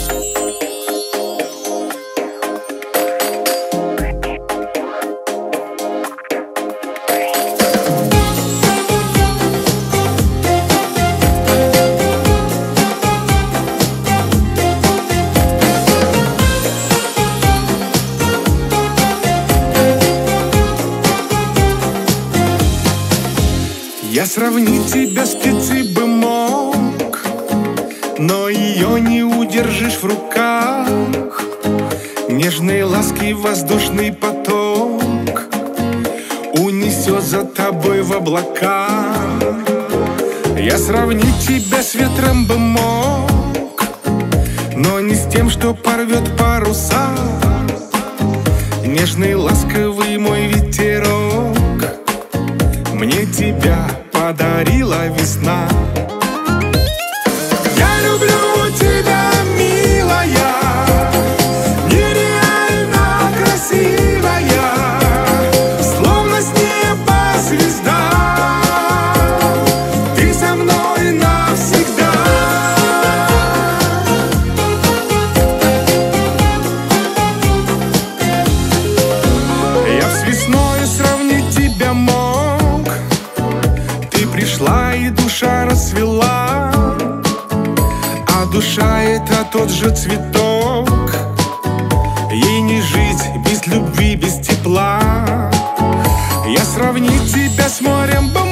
Я сравнить тебя с птицей бы мог, но ее не удержишь в руках. Нежной ласки воздушный поток унесет за тобой в облака. Я сравнить тебя с ветром бы мог, но не с тем, что порвет паруса. Нежный ласковый мой ветерок мне тебя подарила весна. Я люблю тебя, милая, нереально красивая, словно с неба звезда. Ты со мной навсегда. Я с весною сравнить тебя мог. Пришла и душа расцвела, а душа — это тот же цветок. Ей не жить без любви, без тепла. Я сравнить тебя с морем